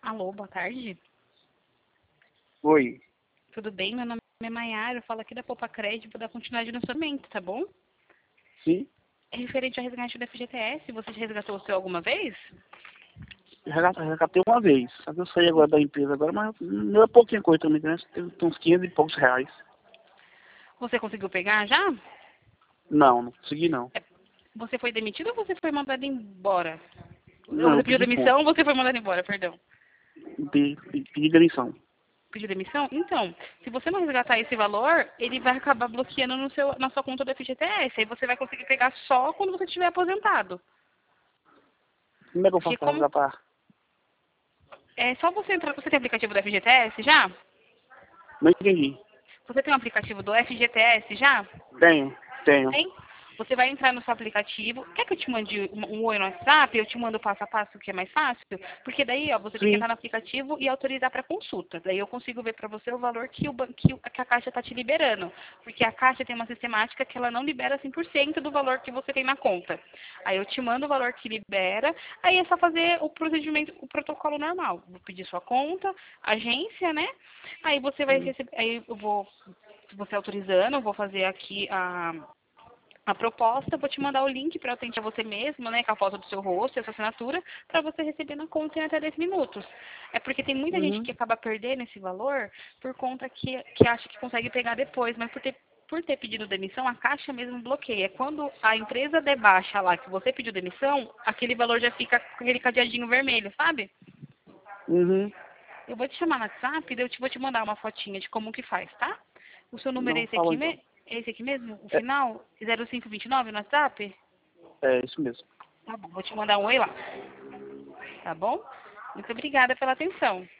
Alô, boa tarde. Oi. Tudo bem? Meu nome é Maiara, eu falo aqui da Poupa Crédito, vou dar continuidade no seu orçamento, tá bom? Sim. É referente ao resgate do FGTS, você já resgatou o seu alguma vez? Resgatei uma vez. Só que eu saí agora da empresa agora, mas não é pouquinha coisa também, né? Tem uns 500 e poucos reais. Você conseguiu pegar já? Não consegui não. Você foi demitido ou você foi mandado embora? Ou Não, você eu pediu pedi conta. demissão ou você foi mandado embora, perdão? Pedi demissão. Pediu demissão? Então, se você não resgatar esse valor, ele vai acabar bloqueando na sua conta do FGTS. Aí você vai conseguir pegar só quando você estiver aposentado. Como é que eu Porque faço pra como resgatar? é só você entrar, você tem aplicativo do FGTS já? Não entendi. Você tem um aplicativo do FGTS já? Tenho. Tem? Você vai entrar no seu aplicativo. Quer que eu te mande um oi no WhatsApp? Eu te mando passo a passo, que é mais fácil? Porque daí, ó, você tem que Sim. entrar no aplicativo e autorizar para consulta. Daí eu consigo ver para você o valor que, que a Caixa está te liberando. Porque a Caixa tem uma sistemática que ela não libera 100% do valor que você tem na conta. Aí eu te mando o valor que libera, aí é só fazer o procedimento, o protocolo normal. Vou pedir sua conta, agência, né? Aí você vai receber, aí eu vou, você autorizando, eu vou fazer aqui a proposta, vou te mandar o link para autentar você mesmo, né, com a foto do seu rosto e a sua assinatura, para você receber na conta em até 10 minutos. É porque tem muita gente Uhum. que acaba perdendo esse valor por conta que acha que consegue pegar depois, mas por ter pedido demissão, a Caixa mesmo bloqueia. Quando a empresa debaixa lá que você pediu demissão, aquele valor já fica com aquele cadeadinho vermelho, sabe? Uhum. Eu vou te chamar no WhatsApp e vou te mandar uma fotinha de como que faz, tá? O seu número é Não, esse falou aqui, então. é esse aqui mesmo? O É, final? 0529 no WhatsApp? é isso mesmo. Tá bom, vou te mandar um oi lá. Tá bom? Muito obrigada pela atenção.